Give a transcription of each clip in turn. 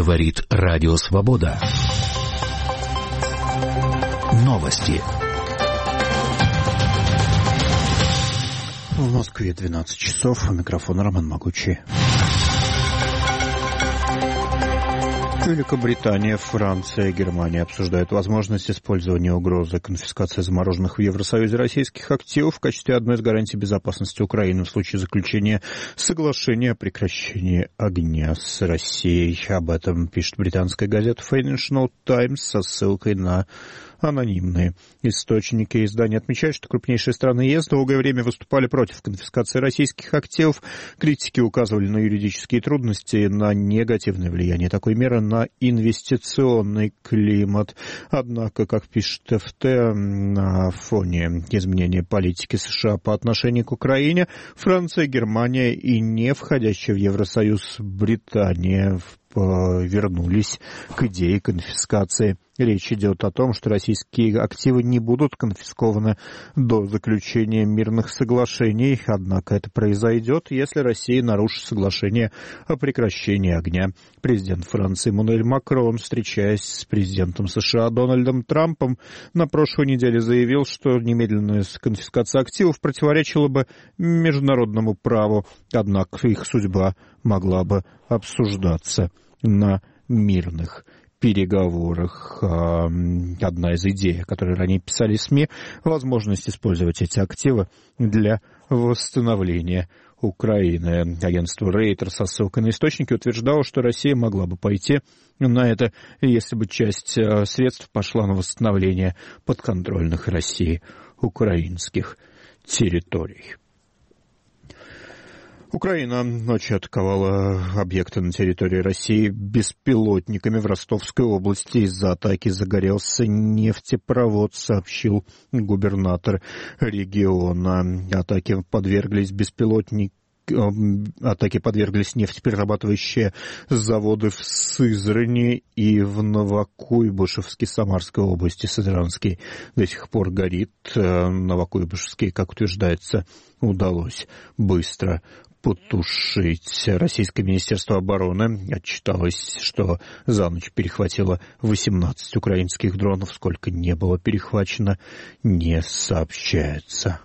Говорит Радио Свобода. Новости. В Москве 12 часов. У микрофона Роман Могучий. Великобритания, Франция и Германия обсуждают возможность использования угрозы конфискации замороженных в Евросоюзе российских активов в качестве одной из гарантий безопасности Украины в случае заключения соглашения о прекращении огня с Россией. Об этом пишет британская газета Financial Times со ссылкой на анонимные источники. Издание отмечает, что крупнейшие страны ЕС долгое время выступали против конфискации российских активов. Критики указывали на юридические трудности и на негативное влияние такой меры на инвестиционный климат. Однако, как пишет ФТ, на фоне изменения политики США по отношению к Украине, Франция, Германия и не входящая в Евросоюз Британия вернулись к идее конфискации. Речь идет о том, что российские активы не будут конфискованы до заключения мирных соглашений, однако это произойдет, если Россия нарушит соглашение о прекращении огня. Президент Франции Эммануэль Макрон, встречаясь с президентом США Дональдом Трампом, на прошлой неделе заявил, что немедленная конфискация активов противоречила бы международному праву, однако их судьба могла бы обсуждаться на мирных переговорах. Одна из идей, о которой ранее писали СМИ, возможность использовать эти активы для восстановления Украины. Агентство Рейтер со ссылкой на источники утверждало, что Россия могла бы пойти на это, если бы часть средств пошла на восстановление подконтрольных России украинских территорий. Украина ночью атаковала объекты на территории России беспилотниками. В Ростовской области из-за атаки загорелся нефтепровод, сообщил губернатор региона. Атаке подверглись нефтеперерабатывающие заводы в Сызрани и в Новокуйбышевске Самарской области. Сызранский до сих пор горит. Новокуйбышевский, как утверждается, удалось быстро потушить. Российское министерство обороны отчиталось, что за ночь перехватило 18 украинских дронов. Сколько не было перехвачено, не сообщается.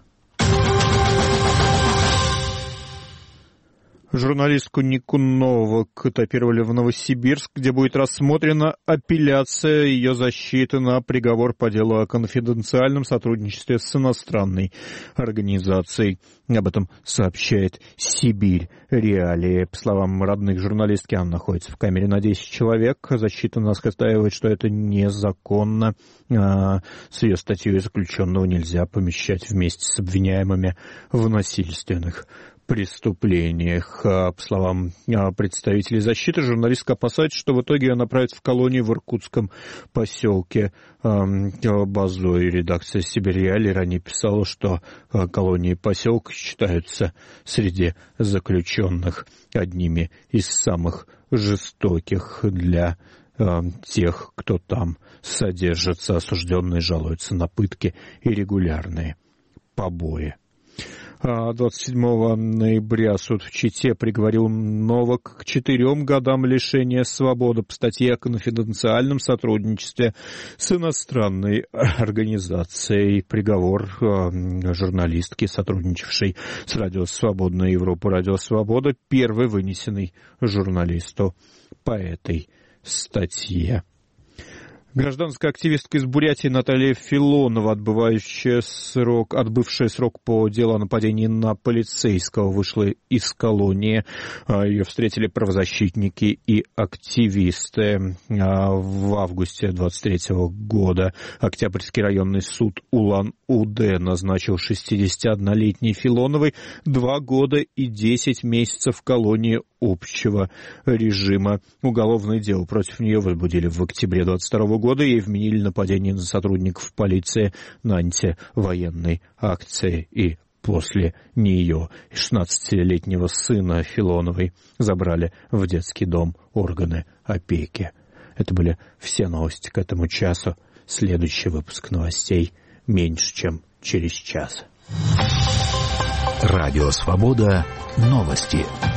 Журналистку Нику Новак этапировали в Новосибирск, где будет рассмотрена апелляция ее защиты на приговор по делу о конфиденциальном сотрудничестве с иностранной организацией. Об этом сообщает Сибирь Реалии. По словам родных журналистки, она находится в камере на 10 человек. Защита настаивает, что это незаконно. С ее статьей заключенного нельзя помещать вместе с обвиняемыми в насильственных преступлениях. По словам представителей защиты, журналистка опасается, что в итоге ее направят в колонию в иркутском поселке Базой. Редакция Сибирь Реалии ранее писала, что колонии поселка считаются среди заключенных одними из самых жестоких для тех, кто там содержится. Осужденные жалуются на пытки и регулярные побои. 27 ноября суд в Чите приговорил Новак к 4 годам лишения свободы по статье о конфиденциальном сотрудничестве с иностранной организацией. Приговор журналистки, сотрудничавшей с Радио Свобода и Европа Радио Свобода, первый вынесенный журналисту по этой статье. Гражданская активистка из Бурятии Наталья Филонова, отбывшая срок по делу о нападении на полицейского, вышла из колонии. Ее встретили правозащитники и активисты. В августе 23 года Октябрьский районный суд Улан-Удэ назначил 61-летней Филоновой 2 года и 10 месяцев в колонии общего режима. Уголовное дело против нее возбудили в октябре 22 года. Ей вменили нападение на сотрудников полиции на антивоенной акции. И после нее 16-летнего сына Филоновой забрали в детский дом органы опеки. Это были все новости к этому часу. Следующий выпуск новостей меньше, чем через час. Радио Свобода. Новости.